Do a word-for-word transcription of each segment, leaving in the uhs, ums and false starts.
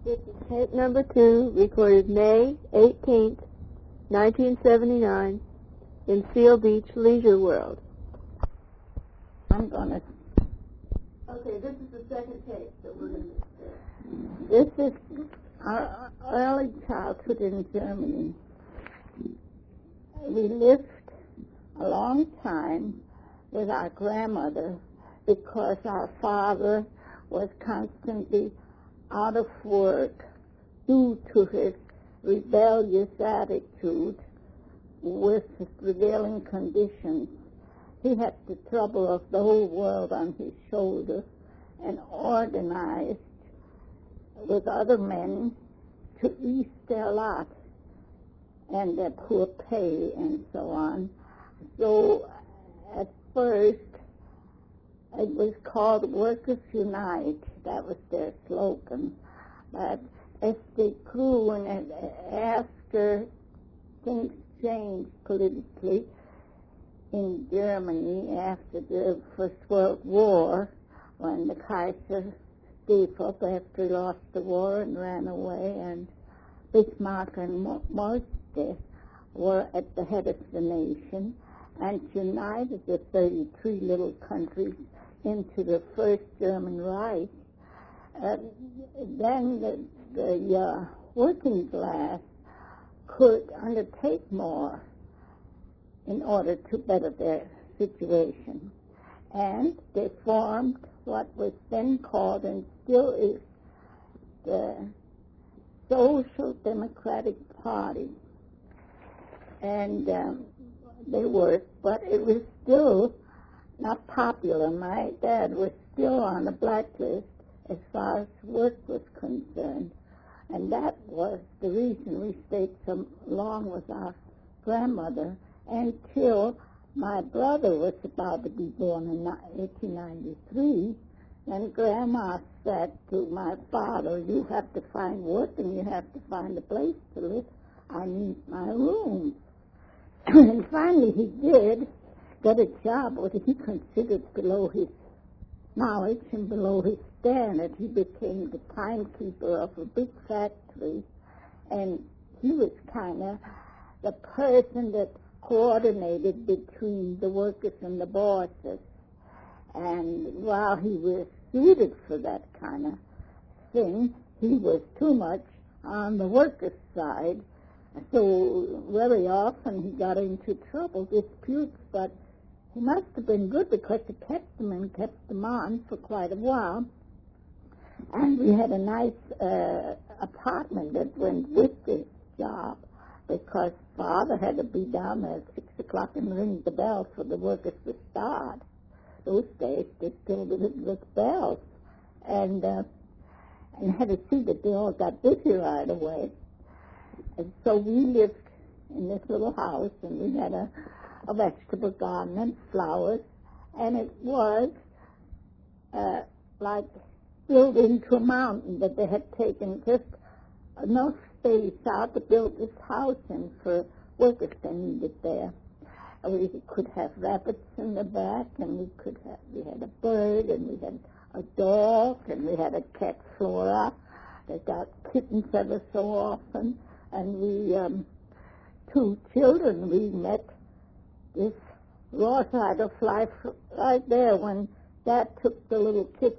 This is tape number two, recorded May eighteenth, nineteen seventy-nine, in Seal Beach, Leisure World. I'm going to... Okay, this is the second tape that we're going to This is our early childhood in Germany. We lived a long time with our grandmother because our father was constantly out of work due to his rebellious attitude with the prevailing conditions. He had the trouble of the whole world on his shoulders and organized with other men to ease their lot and their poor pay and so on. So at first it was called Workers Unite. That was their slogan. But as they grew and after things changed politically in Germany after the First World War, when the Kaiser gave up after he lost the war and ran away, and Bismarck and Moltke were at the head of the nation and united the thirty-three little countries into the first German Reich. Uh, then the, the uh, working class could undertake more in order to better their situation. And they formed what was then called, and still is, the Social Democratic Party. And um, they worked, but it was still not popular. My dad was still on the blacklist as far as work was concerned. And that was the reason we stayed so long with our grandmother until my brother was about to be born in eighteen ninety-three. And Grandma said to my father, "You have to find work and you have to find a place to live. I need my room." And finally he did get a job what he considered below his knowledge and below his standard. He became the timekeeper of a big factory, and he was kind of the person that coordinated between the workers and the bosses. And while he was suited for that kind of thing, he was too much on the workers' side. So very often he got into trouble, disputes, but he must have been good because he kept them and kept them on for quite a while. And we had a nice uh, apartment that went with this job because Father had to be down there at six o'clock and ring the bell for the workers to start. Those days they still did it with bells. And, uh, and had to see that they all got busy right away. And so we lived in this little house, and we had a, a vegetable garden and flowers, and it was uh, like built into a mountain that they had taken just enough space out to build this house in for workers they needed there. And we could have rabbits in the back, and we could have, we had a bird, and we had a dog, and we had a cat, Flora, that got kittens ever so often. And we, um, two children, we met this raw side of life right there when Dad took the little kids,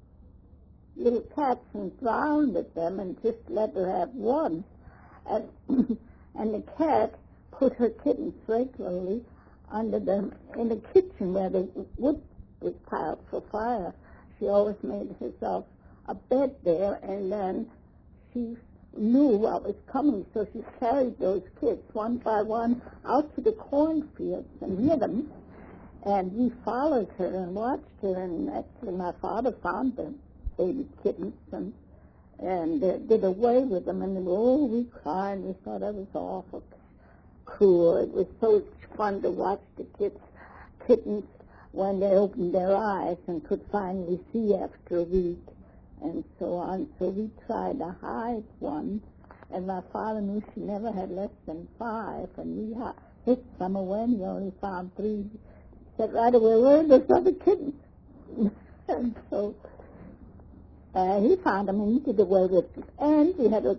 little cats and drowned them and just let her have one. And, and the cat put her kittens regularly under the, in the kitchen where the wood was piled for fire. She always made herself a bed there, and then she knew what was coming, so she carried those kids one by one out to the cornfields and hid them. And we followed her and watched her, and actually my father found the baby kittens and, and uh, did away with them. And oh, we cried. We thought that was awful cruel. It was so fun to watch the kids, kittens when they opened their eyes and could finally see after a week, and so on. So we tried to hide one, and my father knew she never had less than five, and we ha- hid some away, and he only found three. He said right away, where are those other kittens? And so uh, he found them and he did away with them. And he had a,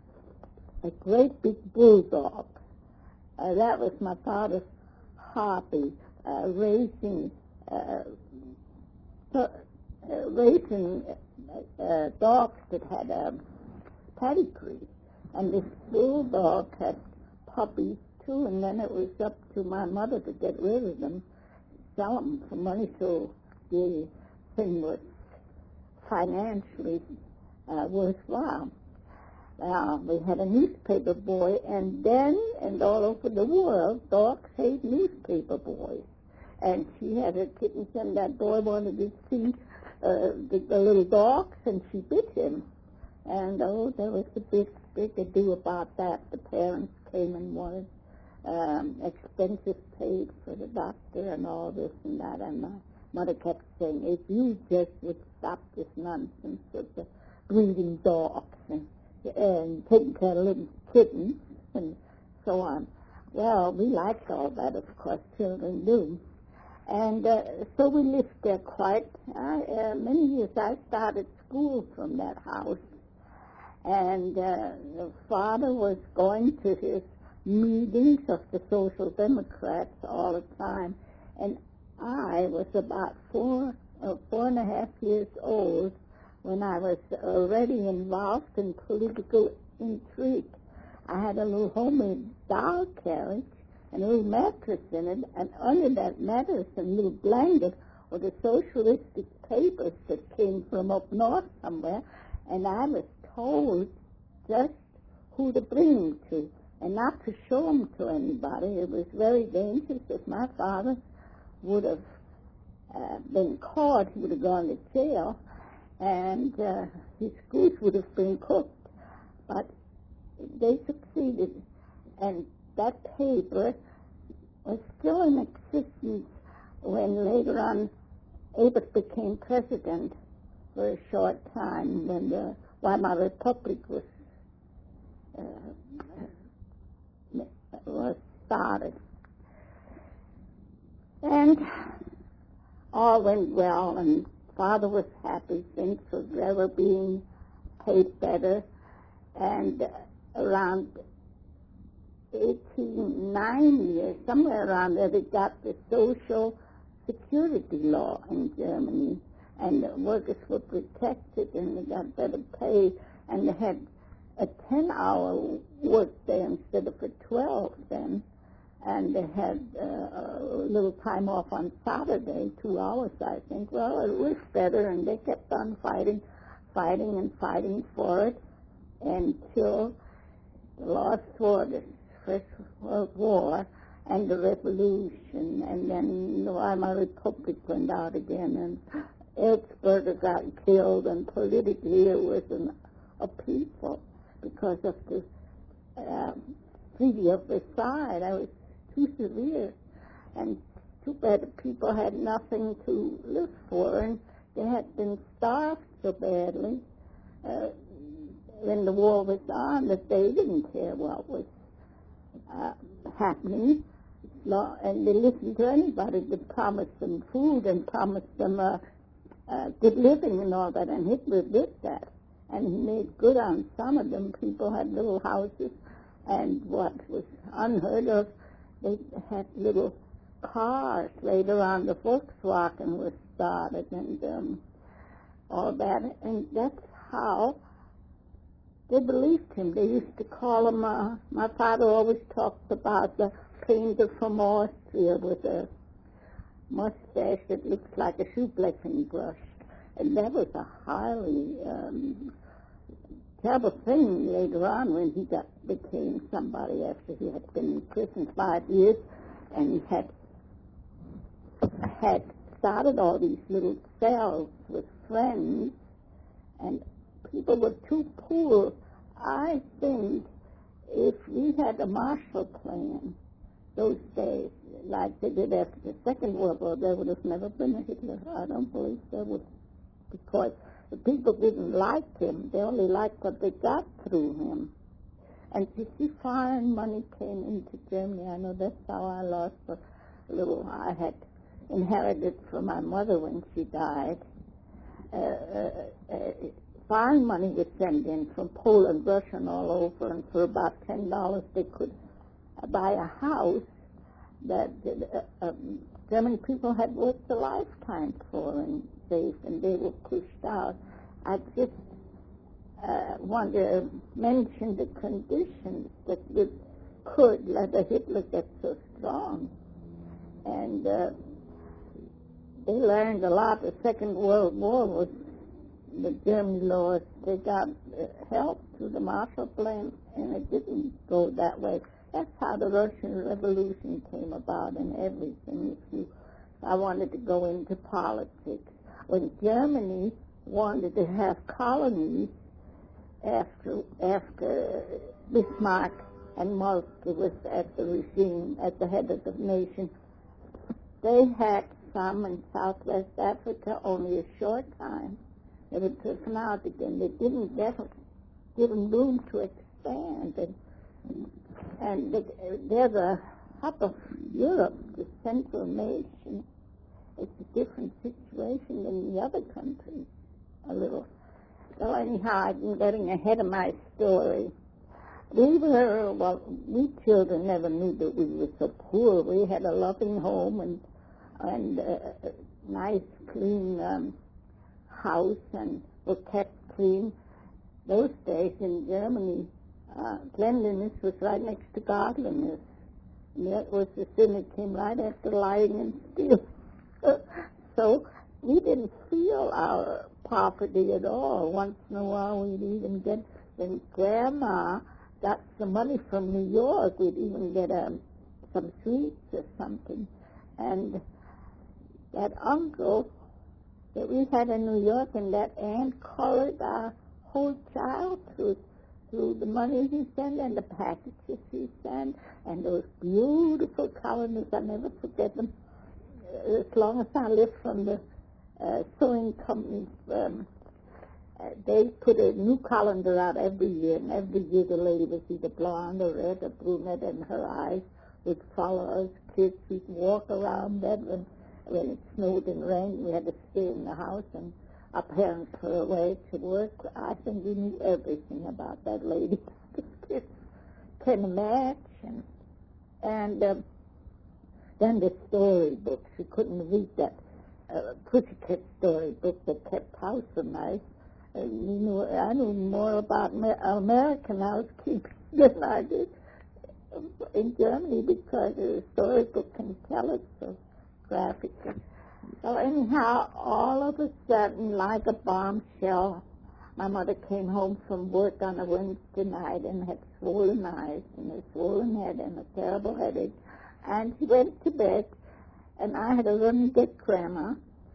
a great big bulldog. Uh, that was my father's hobby, uh, raising, uh, uh, raising uh, dogs that had a pedigree. And this bulldog had puppies too, and then it was up to my mother to get rid of them, sell them for money, so the thing was financially uh, worthwhile. Uh, we had a newspaper boy, and then, and all over the world, dogs hate newspaper boys. And she had her kittens, and that boy wanted to see uh, the, the little dogs, and she bit him. And, oh, there was a big, big ado about that. The parents came and wanted um, expenses paid for the doctor and all this and that. And my mother kept saying, if you just would stop this nonsense of the breeding dogs and, and taking care of little kittens and so on. Well, we liked all that, of course, children do. And uh, so we lived there quite uh, uh, many years. I started school from that house. And uh, the father was going to his meetings of the Social Democrats all the time. And I was about four, uh, four and a half years old when I was already involved in political intrigue. I had a little homemade doll carriage and a little mattress in it, and under that mattress and a little blanket were the socialistic papers that came from up north somewhere, and I was told just who to bring them to and not to show them to anybody. It was very dangerous. If my father would have uh, been caught, he would have gone to jail, and uh, his goose would have been cooked. But they succeeded, and that paper was still in existence when later on Abbott became president for a short time, when the Weimar Republic was uh, was started. And all went well, and Father was happy. Things were, were being paid better, and around eighteen ninety or somewhere around there, they got the Social Security law in Germany, and the workers were protected, and they got better pay, and they had a ten-hour work day instead of a twelve then, and they had uh, a little time off on Saturday, two hours, I think. Well, it was better, and they kept on fighting, fighting and fighting for it until the lost war, the First World War, and the Revolution, and then the Weimar Republic went out again, and Erzberger got killed, and politically it was an upheaval because of the uh, Treaty of Versailles. That was too severe, and too bad the people had nothing to live for, and they had been starved so badly uh, when the war was on that they didn't care what was uh, happening, and they listened to anybody that promised them food and promised them uh, uh, good living and all that, and Hitler did that. And he made good on some of them. People had little houses, and what was unheard of, they had little cars. Later on, the Volkswagen was started, and um, all that. And that's how they believed him. They used to call him, uh, my father always talked about the painter from Austria with a mustache that looks like a shoe-blacking brush. And that was a highly um, terrible thing later on when he got became somebody after he had been in prison five years, and he had had started all these little cells with friends, and people were too poor. I think if we had a Marshall Plan those days, like they did after the Second World War, there would have never been a Hitler. I don't believe there would, because the people didn't like him. They only liked what they got through him. And you see, foreign money came into Germany. I know that's how I lost a little. I had inherited from my mother when she died. Uh, uh, uh, foreign money was sent in from Poland, Russia, and all over, and for about ten dollars they could uh, buy a house that uh, um, German people had worked a lifetime for and saved, and they were pushed out. I just uh, want to mention the conditions that you could let a Hitler get so strong. And uh, they learned a lot. The Second World War was the German laws. They got uh, help through the Marshall Plan, and it didn't go that way. That's how the Russian Revolution came about and everything. If you, I wanted to go into politics. When Germany wanted to have colonies after after Bismarck and Moltke was at the regime, at the head of the nation, they had some in Southwest Africa only a short time. They were taken out again. They didn't get given room to expand. And, and the, they're the hub of Europe, the Central nation. It's a different situation than the other countries, a little. So anyhow, I'm getting ahead of my story. We were, well, we children never knew that we were so poor. We had a loving home and and uh, a nice, clean um, house, and were kept clean. Those days in Germany, uh, cleanliness was right next to godliness. And that was the sin that came right after lying and stealing. So we didn't feel our poverty at all. Once in a while we'd even get, when Grandma got some money from New York, we'd even get um, some sweets or something. And that uncle that we had in New York and that aunt colored our whole childhood through the money he sent and the packages he sent and those beautiful calendars. I'll never forget them. As long as I lived from the uh, sewing company's, um, uh, they put a new calendar out every year, and every year the lady was either blonde or red or brunette, and her eyes would follow us kids. We'd walk around that when when it snowed and rained. We had to stay in the house, and our parents were away to work. I think we knew everything about that lady. The kids can match, and, and uh, then the storybooks. We couldn't read that uh, Pussycat storybook that kept house so nice. Uh, we knew, I knew more about Amer- American housekeeping than I did in Germany, because the storybook can tell it so graphically. So anyhow, all of a sudden, like a bombshell, my mother came home from work on a Wednesday night and had swollen eyes and a swollen head and a terrible headache. And she went to bed, and I had to run and get Grandma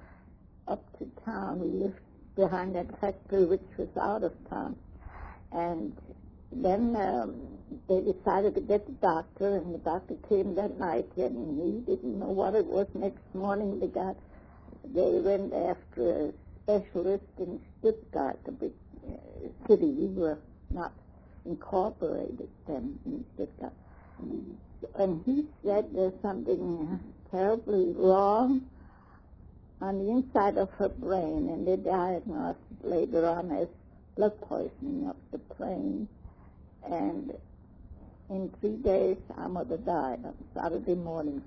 up to town. We lived behind that factory, which was out of town. And then um, they decided to get the doctor, and the doctor came that night, and he didn't know what it was. Next morning, they got, they went after a specialist in Stuttgart, a big uh, city. We were not incorporated then in Stuttgart. And he said there's something terribly wrong on the inside of her brain, and they diagnosed it later on as blood poisoning of the brain. And in three days, our mother died on Saturday morning.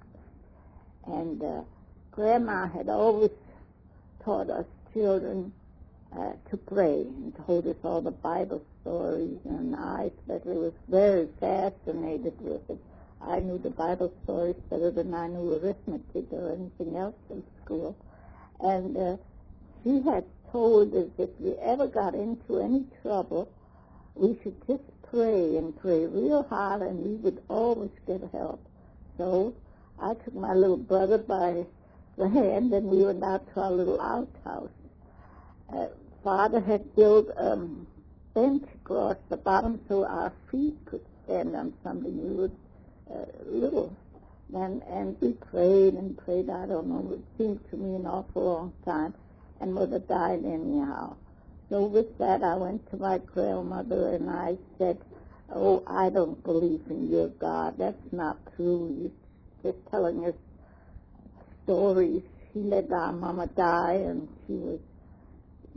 And uh, Grandma had always taught us children uh, to pray and told us all the Bible stories, and I especially was very fascinated with it. I knew the Bible stories better than I knew arithmetic or anything else in school. And uh, she had told us if we ever got into any trouble, we should just pray and pray real hard, and we would always get help. So I took my little brother by the hand, and we went out to our little outhouse. Uh, Father had built a um, bench across the bottom so our feet could stand on something. We were uh, little. And, and we prayed and prayed, I don't know, it seemed to me an awful long time, and Mother died anyhow. So with that, I went to my grandmother and I said, oh, I don't believe in your God. That's not true. You're just telling us stories. She let our mama die, and she was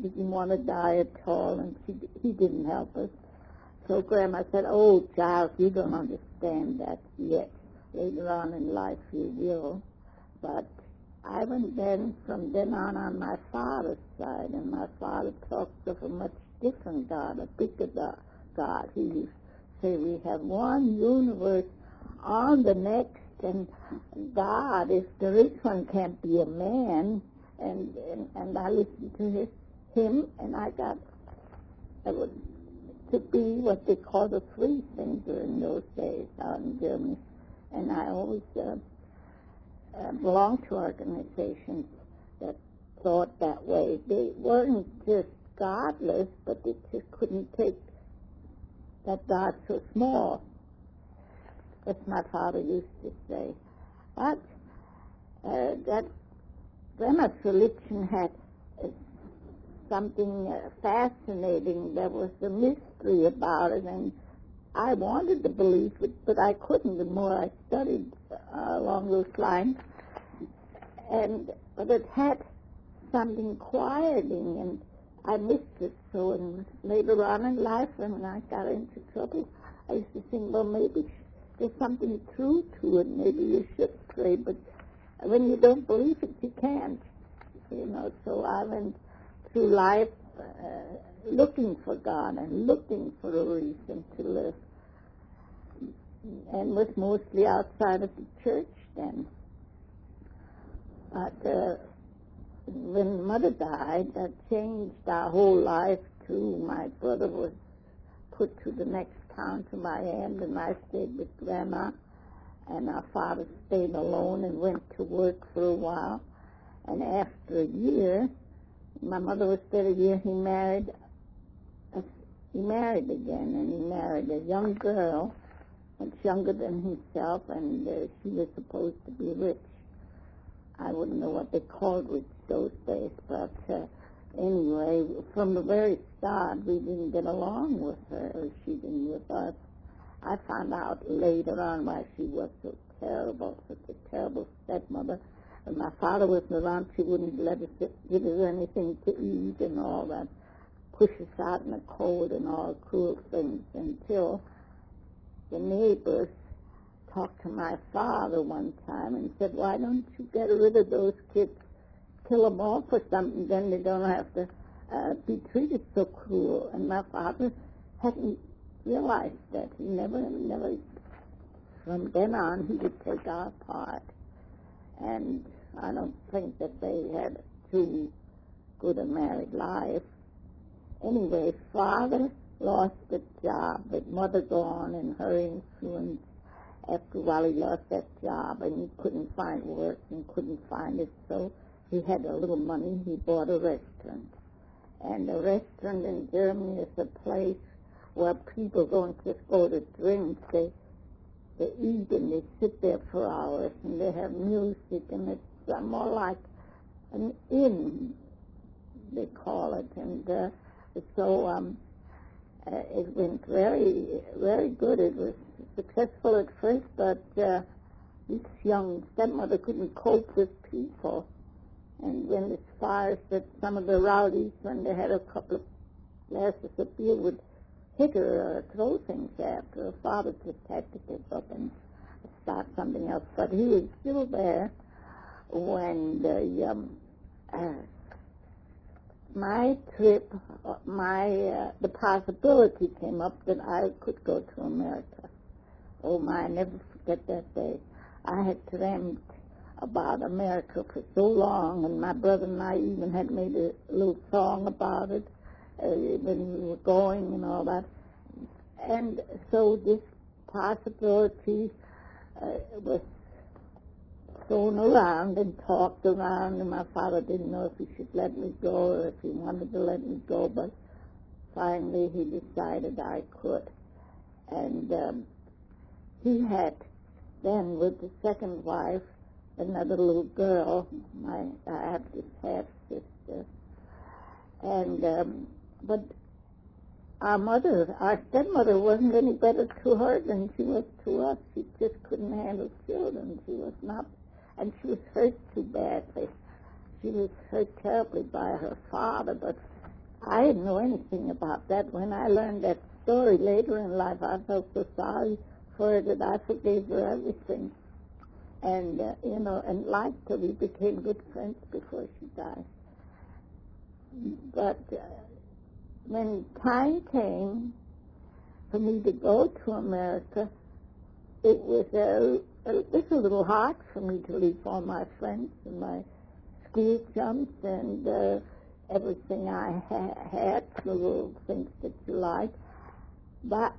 didn't want to die at all, and she, he didn't help us. So Grandma said, "Oh, child, you don't understand that yet. Later on in life you will." But I went then, from then on, on my father's side, and my father talked of a much different God, a bigger God. He used to say, we have one universe on the next, and God, if there is one, can't be a man. And and, and I listened to his, him, and I got I would, to be what they call the free thinker in those days out in Germany. And I always uh, uh, belonged to organizations that thought that way. They weren't just godless, but they just couldn't take that God so small. As my father used to say. But uh, that Grandma's religion had uh, something uh, fascinating. There was a mystery about it, and I wanted to believe it, but I couldn't the more I studied uh, along those lines. And but it had something quieting, and I missed it. So and later on in life, when I got into trouble, I used to think, well, maybe there's something true to it. Maybe you should pray, but when you don't believe it, you can't. You know, so I went through life uh, looking for God and looking for a reason to live, and was mostly outside of the church then. But uh, when Mother died, that changed our whole life too. My brother was put to the next town to my aunt, and I stayed with Grandma, and our father stayed alone and went to work for a while. And after a year, my mother was dead a year, he married a, he married again, and he married a young girl, much younger than himself, and uh, she was supposed to be rich. I wouldn't know what they called rich those days, but uh, anyway, from the very start, we didn't get along with her, or she didn't with us. I found out later on why she was so terrible, such a terrible stepmother. When my father wasn't around, she wouldn't let us give us anything to eat and all that, push us out in the cold and all cruel things, until the neighbors talked to my father one time and said, why don't you get rid of those kids, kill them all for something, then they don't have to uh, be treated so cruel. And my father hadn't realized that. He never, never, from then on, he would take our part. And I don't think that they had too good a married life. Anyway, Father lost the job, with Mother gone and her influence. After a while, he lost that job, and he couldn't find work and couldn't find it, so he had a little money. He bought a restaurant. And a restaurant in Germany is a place where people don't just go to drink. They, they eat and they sit there for hours, and they have music, and it's uh, more like an inn, they call it. And uh, so um, uh, it went very, very good. It was successful at first, but uh, this young stepmother couldn't cope with people. And when the fires that some of the rowdies, when they had a couple of glasses of beer, would hit her or throw things after her, father just had to give up and start something else. But he was still there when the um, uh, my trip, uh, my uh, the possibility came up that I could go to America. Oh my, I never forget that day. I had dreamt about America for so long, and my brother and I even had made a little song about it uh, when we were going and all that. And so this possibility uh, was thrown around and talked around, and my father didn't know if he should let me go or if he wanted to let me go, but finally he decided I could. And um, he had then, with the second wife, another little girl. My I have this half sister, and um, but our mother, our stepmother, wasn't any better to her than she was to us. She just couldn't handle children. She was not, and she was hurt too badly. She was hurt terribly by her father, but I didn't know anything about that. When I learned that story later in life, I felt so sorry for her that I forgave her everything. And, uh, you know, and liked her. We became good friends before she died. But uh, when time came for me to go to America, it was a, a, it was a little hard for me to leave all my friends and my school chums and uh, everything I ha- had, the little things that you like. But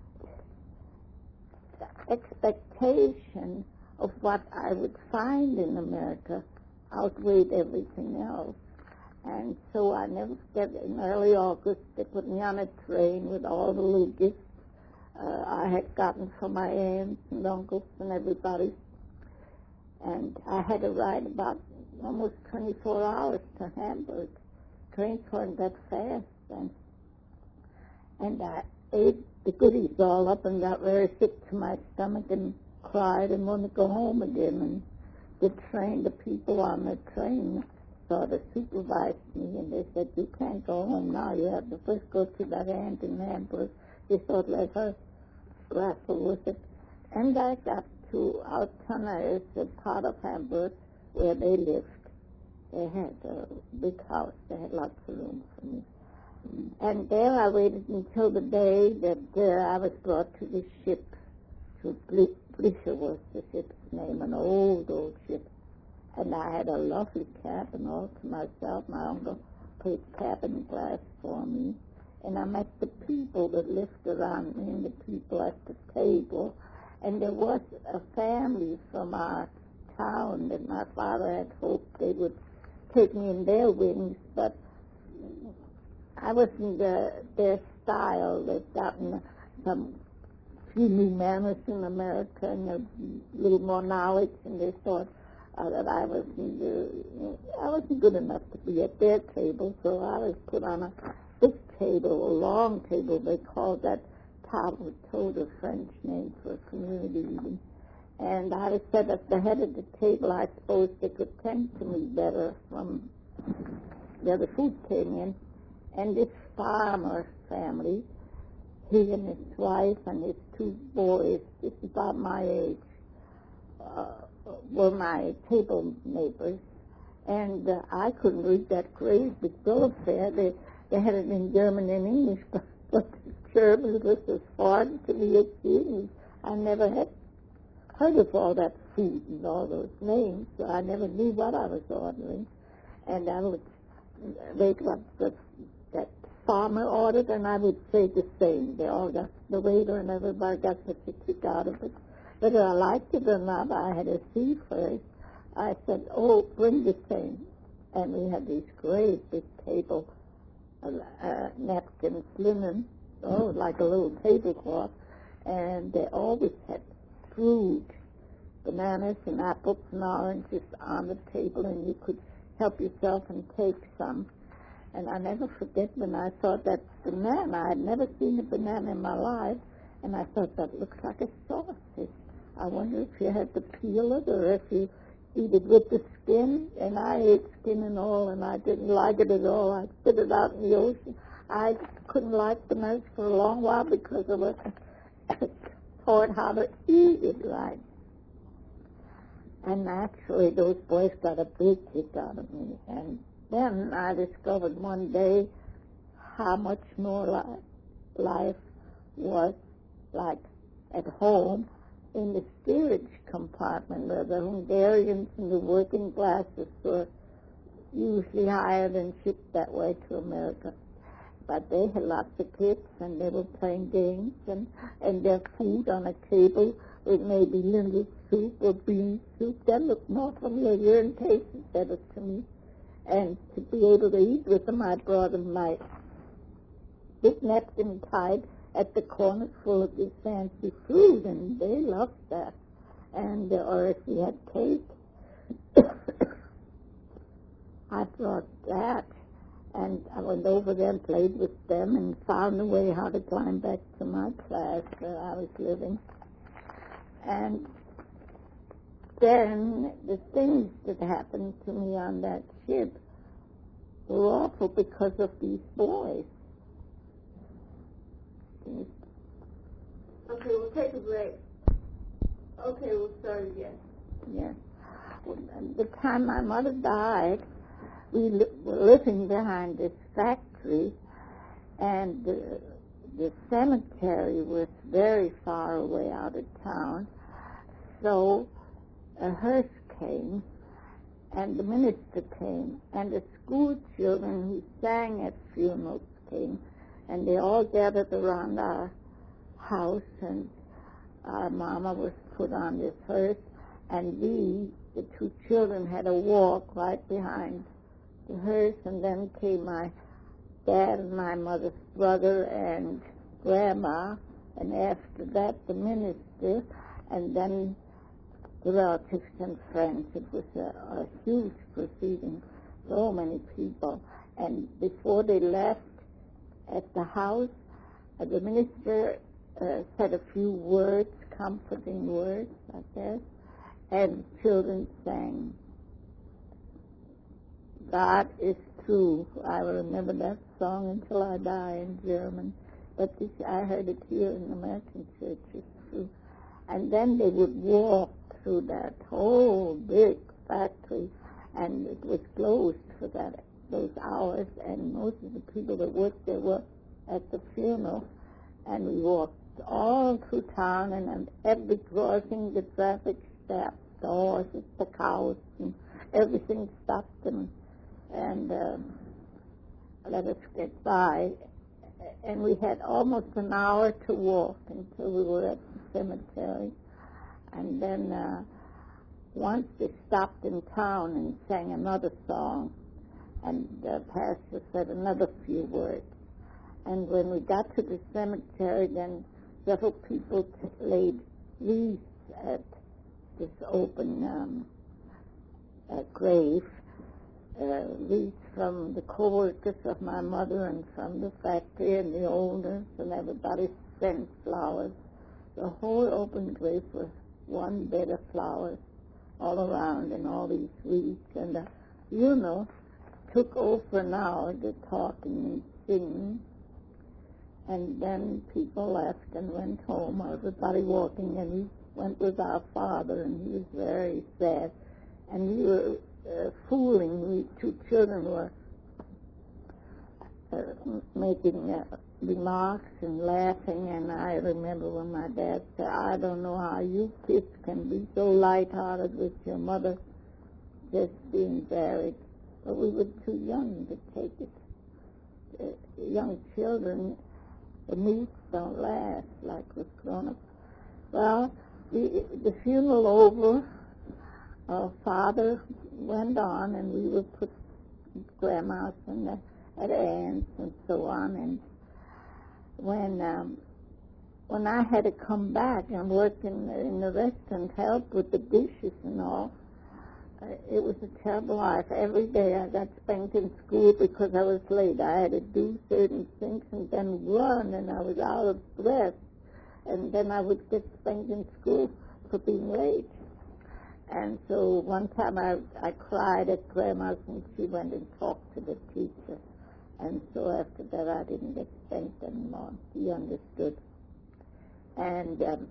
the expectation of what I would find in America outweighed everything else. And so I never forget, in early August, they put me on a train with all the little gifts uh, I had gotten from my aunts and uncles and everybody. And I had to ride about almost twenty-four hours to Hamburg. Trains weren't that fast then. And I ate the goodies all up and got very sick to my stomach and cried and wanted to go home again. And the train, the people on the train sort of supervised me, and they said, you can't go home now. You have to first go to that aunt in Hamburg. They thought, let her wrestle with it. And I got to Altona, it's a part of Hamburg where they lived. They had a big house. They had lots of room for me. And there I waited until the day that uh, I was brought to the ship. To Blischer was the ship's name, an old, old ship. And I had a lovely cabin all to myself. My uncle paid cabin glass for me. And I met the people that lived around me and the people at the table. And there was a family from our town that my father had hoped they would take me in their wings, but I wasn't uh, their style. They'd gotten some few new manners in America and a little more knowledge, and they thought uh, that I wasn't, uh, I wasn't good enough to be at their table, so I was put on a big table, a long table. They called that table d'hôte, a French name for a community eating. And I was set at the head of the table. I suppose they could tend to me better from where the food came in. And this farmer family, he and his wife and his two boys, just about my age, uh, were my table neighbors. And uh, I couldn't read that great big bill of fare. They, they had it in German and English, but, but German was as foreign to me as English. I never had heard of all that food and all those names, so I never knew what I was ordering. And I would wait what the, that farmer ordered, and I would say the same. They all got, the waiter and everybody got such a kick out of it. Whether I liked it or not, I had to see first. I said, oh, bring the same. And we had these great big table uh, uh, napkins, linen, oh, like a little tablecloth, and they always had fruit, bananas and apples and oranges on the table, and you could help yourself and take some. And I never forget when I saw that banana. I'd never seen a banana in my life, and I thought that looks like a sausage. I wonder if you had to peel it or if you eat it with the skin. And I ate skin and all, and I didn't like it at all. I spit it out in the ocean. I couldn't like bananas for a long while because I wasn't taught how to eat it right. And naturally, those boys got a big kick out of me. And then I discovered one day how much more li- life was like at home in the steerage compartment, where the Hungarians and the working classes were usually hired and shipped that way to America. But they had lots of kids, and they were playing games, and, and their food on a table with maybe little soup or bean soup. That looked more familiar and tasted better to me. And to be able to eat with them, I brought them my big napkin tied at the corner full of this fancy food, and they loved that. And uh, or if we had cake, I brought that. And I went over there and played with them and found a way how to climb back to my class where I was living. And then the things that happened to me on that ship were awful because of these boys. take a break. Okay, we'll start again. Yes. The time my mother died, we li- were living behind this factory, and the, the cemetery was very far away out of town. So a hearse came, and the minister came, and the school children who sang at funerals came, and they all gathered around our house, and our mama was put on this hearse, and we, the two children, had a walk right behind the hearse, and then came my dad and my mother's brother and grandma, and after that the minister, and then the relatives and friends. It was a, a huge proceeding, so many people. And before they left at the house, uh, the minister uh, said a few words, comforting words, I guess, and children sang, "God is true." I will remember that song until I die in German, but this, I heard it here in the American church. It's true. And then they would walk through that whole big factory, and it was closed for that those hours, and most of the people that worked there were at the funeral, and we walked all through town, and at every crossing the traffic stopped, the horses, the cows, and everything stopped them and um, let us get by. And we had almost an hour to walk until we were at the cemetery. And then uh, once they stopped in town and sang another song, and the pastor said another few words. And when we got to the cemetery, then several people t- laid wreaths at this open um, uh, grave, uh, wreaths from the co-workers of my mother and from the factory and the owners, and everybody sent flowers. The whole open grave was one bed of flowers all around, and all these wreaths. And the funeral took over an hour, the talking and singing, and then people left and went home, everybody walking, and we went with our father, and he was very sad. And we were uh, fooling, we two children were uh, making uh, remarks and laughing, and I remember when my dad said, "I don't know how you kids can be so lighthearted with your mother just being buried." But we were too young to take it. Uh, young children, the moods don't last like with grown-ups. Well, the, the funeral over, our father went on, and we were put grandmas and the, at aunts and so on. And when um, when I had to come back and work in, in the restaurant, help with the dishes and all, uh, it was a terrible life. Every day I got spanked in school because I was late. I had to do certain things and then run, and I was out of breath. And then I would get spanked in school for being late. And so one time I, I cried at Grandma's, and she went and talked to the teacher. And so after that I didn't get spanked anymore. He understood. And um,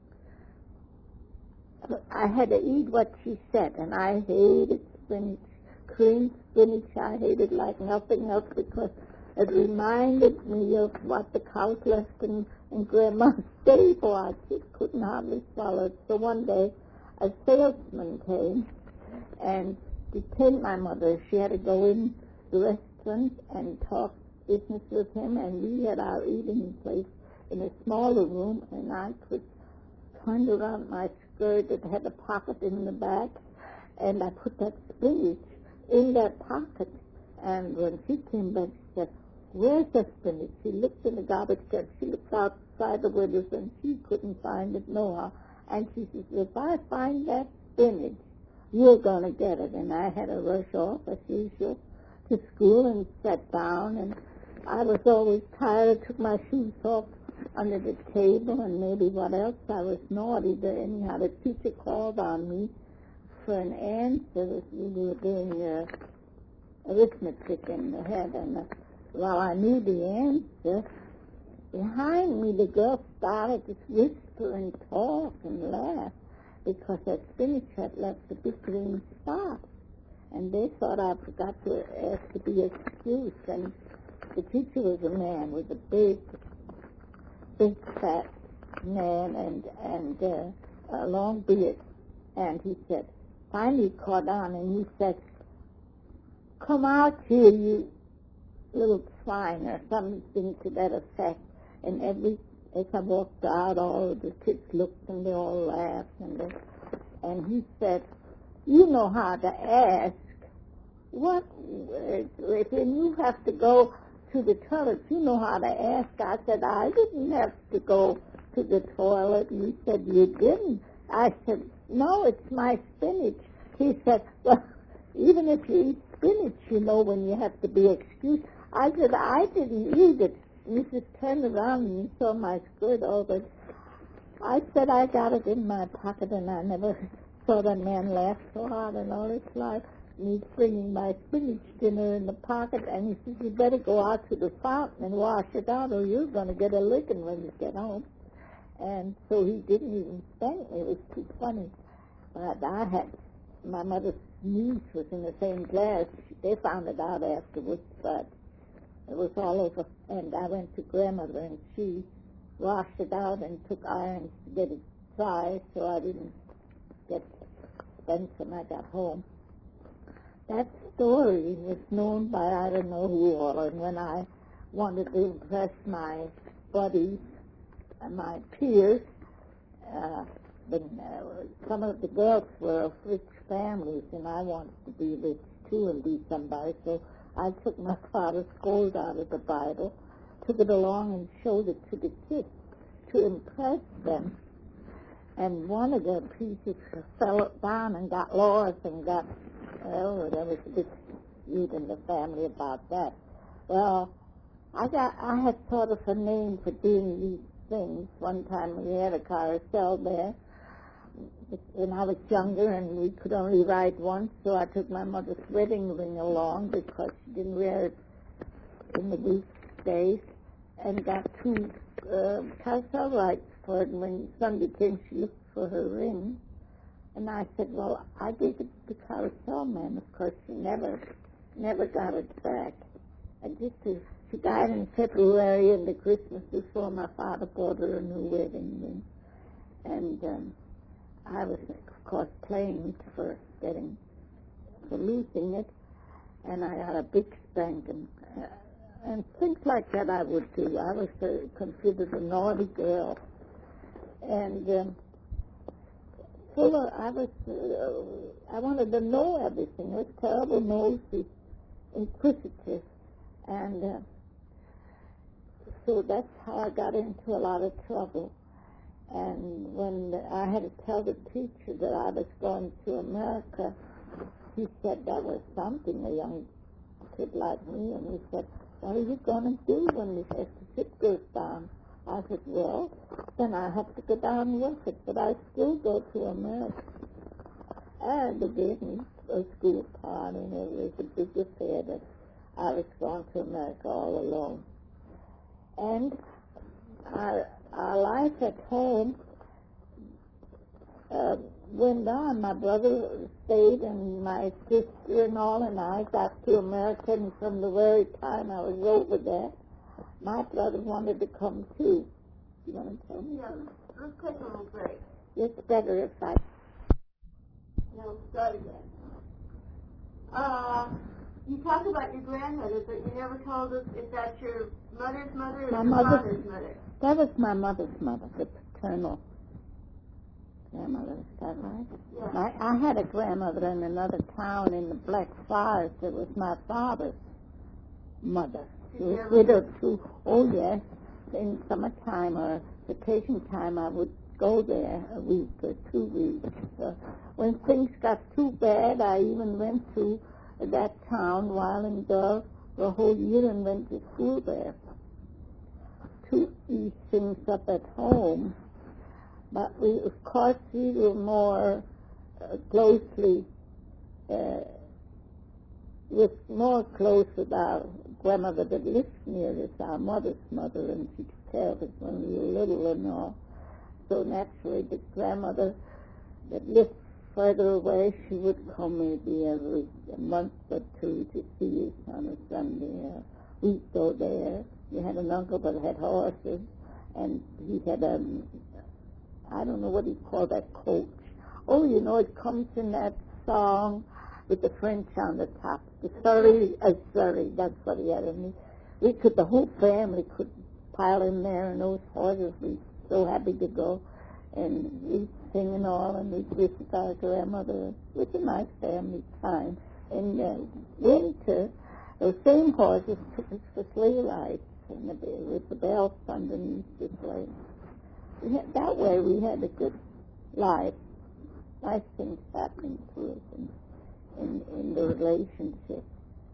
I had to eat what she said, and I hated spinach, cream spinach. I hated like nothing else because it reminded me of what the cows left in, in Grandma's stable. I just couldn't hardly swallow it. So one day a salesman came and detained my mother. She had to go in the restaurant and talk business with him, and we had our eating place in a smaller room, and I could turn around my skirt that had a pocket in the back, and I put that spinach in that pocket. And when she came back, she said, "Where's the spinach?" She looked in the garbage can. She looked outside the windows, and she couldn't find it nohow. And she says, "If I find that spinach, you're going to get it." And I had to rush off, as usual, to school and sat down. And I was always tired. I took my shoes off under the table, and maybe what else. I was naughty. But anyhow, the teacher called on me for an answer. We were doing uh, arithmetic in the head. And uh, while I knew the answer, behind me, the girls started to whisper and talk and laugh because that spinach had left a big green spot. And they thought I forgot to ask to be excused. And the teacher was a man with a big, big fat man and and uh, a long beard. And he said, finally caught on, and he said, "Come out here, you little swine," or something to that effect. And every as I walked out, all of the kids looked and they all laughed. And they, and he said, "You know how to ask. What if you have to go to the toilet? You know how to ask." I said, "I didn't have to go to the toilet." And he said, "You didn't." I said, "No, it's my spinach." He said, "Well, even if you eat spinach, you know when you have to be excused." I said, "I didn't eat it." Missus turned around and saw my skirt over. I said, "I got it in my pocket," and I never saw that man laugh so hard in all his life. And he's bringing my spinach dinner in the pocket, and he says, "You better go out to the fountain and wash it out, or you're going to get a licking when you get home." And so he didn't even spank me. It was too funny. But I had, my mother's niece was in the same class. They found it out afterwards, but it was all over. And I went to grandmother, and she washed it out and took irons to get it dry, so I didn't get spent when I got home. That story was known by I don't know who all, and when I wanted to impress my buddies and my peers, uh, when, uh, some of the girls were of rich families, and I wanted to be rich too and be somebody, so I took my father's gold out of the Bible, took it along and showed it to the kids to impress them. And one of the pieces fell down and got lost and got, well, there was a big feud in the family about that. Well, I got, I had sort of a name for doing these things. One time we had a carousel there when I was younger, and we could only ride once, so I took my mother's wedding ring along because she didn't wear it in the weekdays, and got two uh, carousel rides for it. And when Sunday came, she looked for her ring, and I said, "Well, I gave it to the carousel man." Of course, she never, never got it back. And just as she died in February, and the Christmas before, my father bought her a new wedding ring, and um, I was, of course, claimed for getting, for losing it, and I got a big spanking. Uh, and things like that I would do. I was uh, considered a naughty girl. And um, full of, I was, uh, I wanted to know everything. I was terrible nosy, inquisitive. And uh, so that's how I got into a lot of trouble. And when I had to tell the teacher that I was going to America, he said that was something, a young kid like me. And he said, "What are you going to do when the, if the ship goes down?" I said, "Well, then I have to go down with it, but I still go to America." And they gave me a school party, and it was a big affair that I was going to America all alone. And our, our life at home uh, went on. My brother stayed, and my sister and all, and I got to America, and from the very time I was over there, my brother wanted to come too. You want to tell me? Yeah, let's take a little break. It's better if I... No, start again. Uh, you talk about your grandmother, but you never told us if that's your mother's mother or My your mother's, father's mother. That was my mother's mother, the paternal grandmother. Is that right? Yeah. I, I had a grandmother in another town in the Black Forest. It was my father's mother. She was widowed too. Oh, yes. In summertime or vacation time, I would go there a week or two weeks. Uh, when things got too bad, I even went to that town, Weilandorf, for a whole year and went to school there to ease things up at home. But we, of course, we were more uh, closely, uh, with more close with our grandmother that lived near us, our mother's mother, and she took care of us when we were little and all. So naturally, the grandmother that lived further away, she would come maybe every month or two to see us on a Sunday. Uh, we'd go there. We had an uncle that had horses, and he had a, I don't know what he called that coach. Oh, you know, it comes in that song with the French on the top. The Surrey, uh, Surrey, that's what he had. And we, we could, the whole family could pile in there, and those horses, we were so happy to go. And we'd sing and all, and we'd visit our grandmother. It was a nice family time. In uh, winter, those same horses took us for sleigh rides, and the, with the bells underneath the sleigh. We had, that way we had a good life. Nice things happening to us in, in, in the relationship.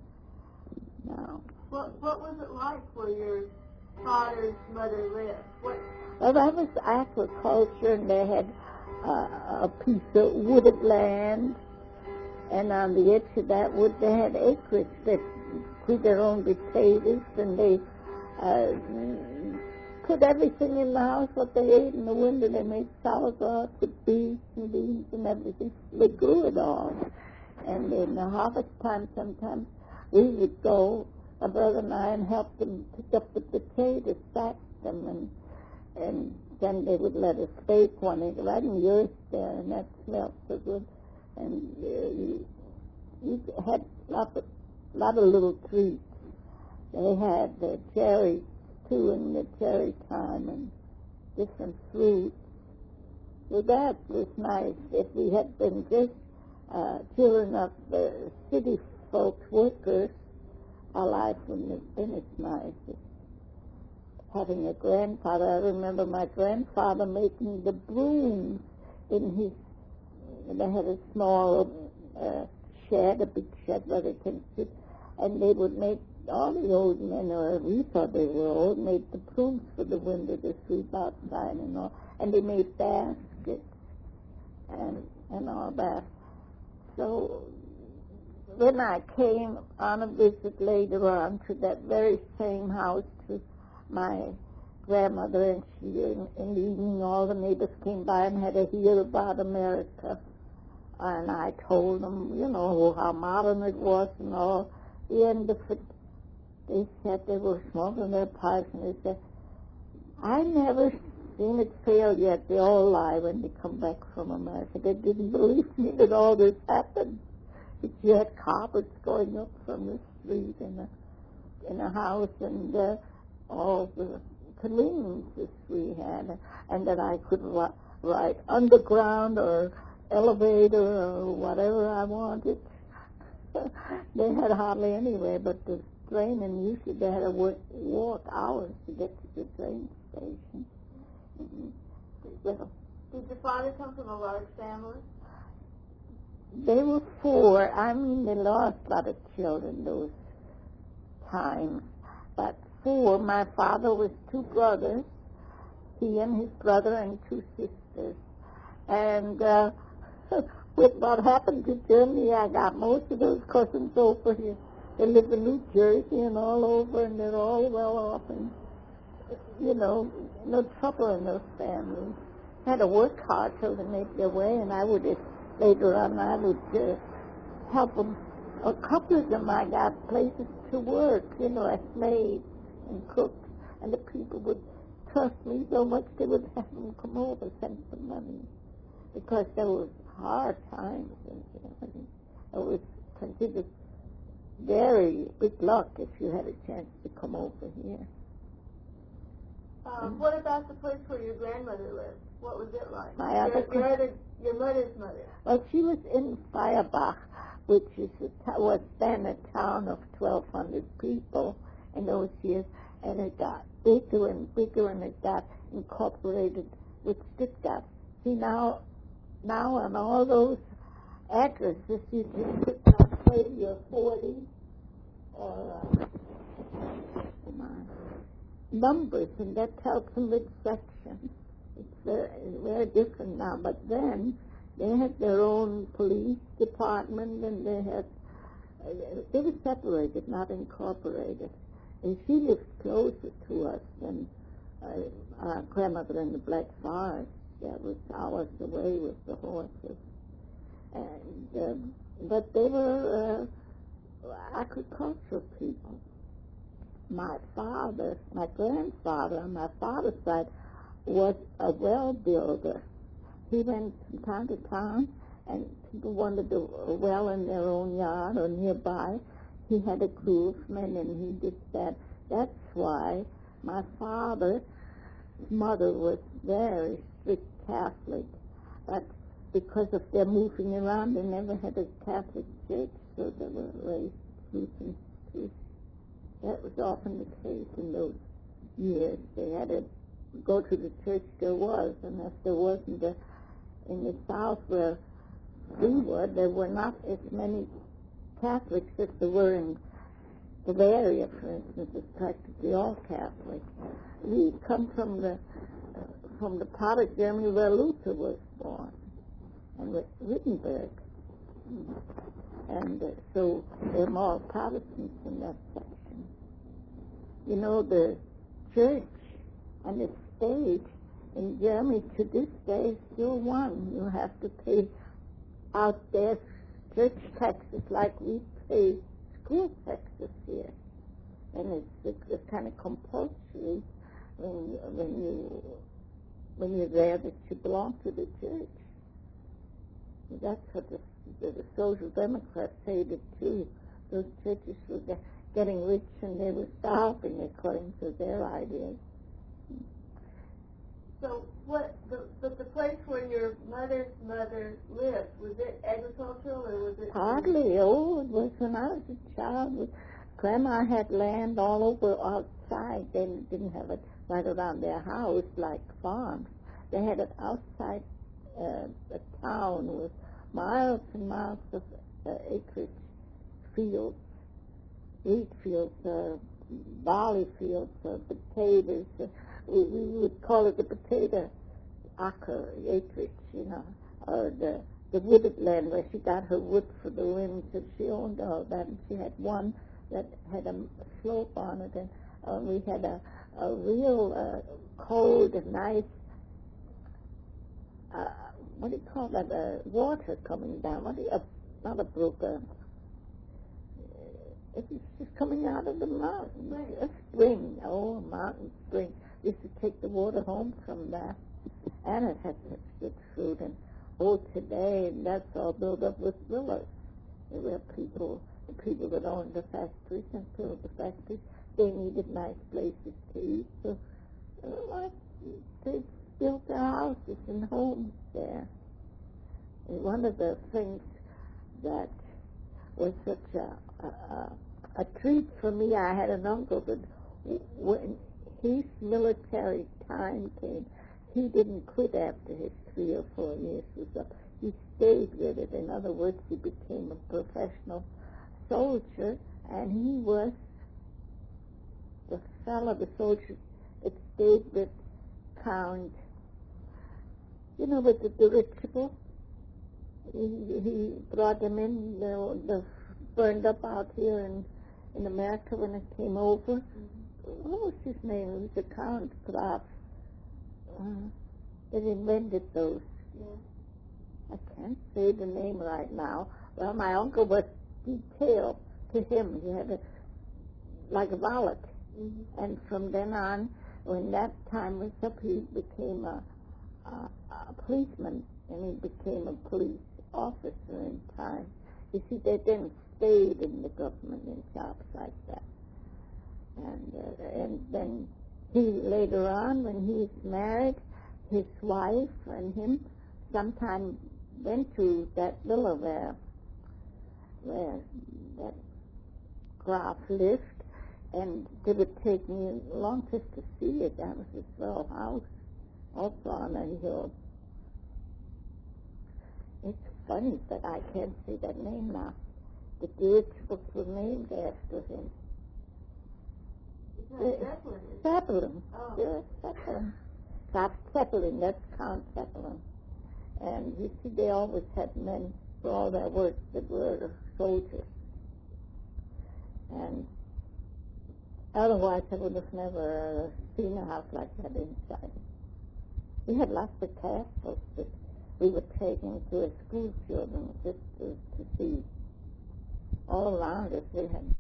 Now, What What was it like where your father's mother lived? What? Well, that was agriculture, and they had uh, a piece of wooded land, and on the edge of that wood they had acreage. They grew their own potatoes, and they uh, put everything in the house, what they ate in the winter. They made sauerkraut with beets and beans and everything. They grew it all. And in the harvest time sometimes we would go, my brother and I, and help them pick up the potatoes, stack them, and and then they would let us bake one right in the earth there, and that smelled so good. And uh, you, you had lots of, lot of little treats. They had the cherries, too, in the cherry time, and different fruits. So that was nice. If we had been just uh, children of the city folks, workers, our life wouldn't have been as nice. Having a grandfather, I remember my grandfather making the brooms in his, they had a small uh, shed, a big shed where they can sit, and they would make, all the old men, or we thought they were old, made the brooms for the winter to sweep outside and all, and they made baskets and, and all that. So when I came on a visit later on to that very same house to my grandmother, and she, in, in the evening, all the neighbors came by and had to hear about America. And I told them, you know, how modern it was and all. The end of it, they said they were smoking their pipes, and they said, I never seen it fail yet. They all lie when they come back from America. They didn't believe me that all this happened. That you had carpets going up from the street in a, in a house, and uh, all the conveniences we had, and that I could ri- ride underground or elevator or whatever I wanted. They had hardly anywhere but the train, and usually they had to work, walk hours to get to the train station. Mm-hmm. Well, did your father come from a large family? They were four. I mean, they lost a lot of children those times, but four. My father was two brothers, he and his brother and two sisters. And uh, with what happened to Germany, I got most of those cousins over here. They live in New Jersey and all over, and they're all well off, and, you know, no trouble in those families. I had to work hard till they make their way, and I would, later on, I would uh, help them. A couple of them I got places to work, you know, as maids and cooks, and the people would trust me so much they would have them come over, send some money, because there was hard times, and you know, it was considered very big luck if you had a chance to come over here. Uh, what about the place where your grandmother lived? What was it like? My other your, your, other, your mother's mother. Well, she was in Feuerbach, which is a t- was then a town of twelve hundred people in those years, and it got bigger and bigger, and it got incorporated with Stuttgart. See, now, now on all those addresses, you can put down thirty or forty or uh, come on, numbers, and that tells them which section. It's very, very different now, but then they had their own police department, and they had they were separated, not incorporated. And she lived closer to us than uh, our grandmother in the Black Forest. That was hours away with the horses. And um, but they were uh, agricultural people. My father, my grandfather on my father's side, was a well builder. He went from town to town, and people wanted a well in their own yard or nearby. He had a groomsman, and he did that. That's why my father's mother was very strict Catholic. But because of their moving around, they never had a Catholic church, so they were raised Lutheran too. That was often the case in those years. They had to go to the church there was, and if there wasn't a, in the South where we were, there were not as many Catholics as there were in Bavaria, for instance. It's practically all Catholic. We come from the uh, from the part of Germany where Luther was born, and with Wittenberg, and uh, so they're more Protestants in that section. You know, the church and the state in Germany to this day is still one. You have to pay out there church taxes like we pay school taxes here, and it's, it's kind of compulsory when when you when you're there that you belong to the church. That's what the, the, the Social Democrats hated too. Those churches were get, getting rich and they were starving according to their ideas. So what, the, but the place where your mother's mother lived, was it agricultural or was it? Hardly. Oh, it was when I was a child. Grandma had land all over outside. They didn't have it right around their house like farms. They had it outside uh, a town with miles and miles of uh, acreage, fields, wheat fields, uh, barley fields, uh, potatoes. Uh, we, we would call it the potato acre, acreage, you know, or the, the wooded land where she got her wood for the limbs, and she owned all that. And she had one that had a slope on it, and uh, we had a, a real uh, cold and nice, uh, what do you call that, uh, water coming down. What do you, uh, not a brook, uh, it was just coming out of the mountain. A spring, oh, a mountain spring. We used to take the water home from that, and it had such good fruit. And oh, today that's all built up with villas. There were people, the people that owned the factories and built the factories. They needed nice places to eat, so uh, they built their houses and homes there. And one of the things that was such a, a, a treat for me, I had an uncle that when his military time came, he didn't quit after his three or four years was up. He stayed with it. In other words, he became a professional soldier, and he was the fellow, the soldier that stayed with Count, you know, with the dirigible. He, he brought them in, the, the burned up out here in, in America when it came over. Mm-hmm. What was his name? It was the Count Graf. Uh, that invented those. Yeah. I can't say the name right now. Well, my uncle was detailed to him. He had a, like a valet. Mm-hmm. And from then on, when that time was up, he became a, a, a policeman, and he became a police officer in time. You see, they then stayed in the government in jobs like that. And, uh, and then he, later on, when he was married, his wife and him sometime went to that villa where, where that Graf lived, and they would take me along just to see it. That was his little house, also on a hill. It's funny that I can't say that name now. The dirigibles were named after him. Uh, Zeppelin. Zeppelin. Oh. Yeah, Zeppelin. Graf Zeppelin, that's Count Zeppelin. And you see, they always had men for all their work that were soldiers. And otherwise, I would have never seen a house like that inside. We had lots of castles that we were taking to as school children just to, to see. All around us, we had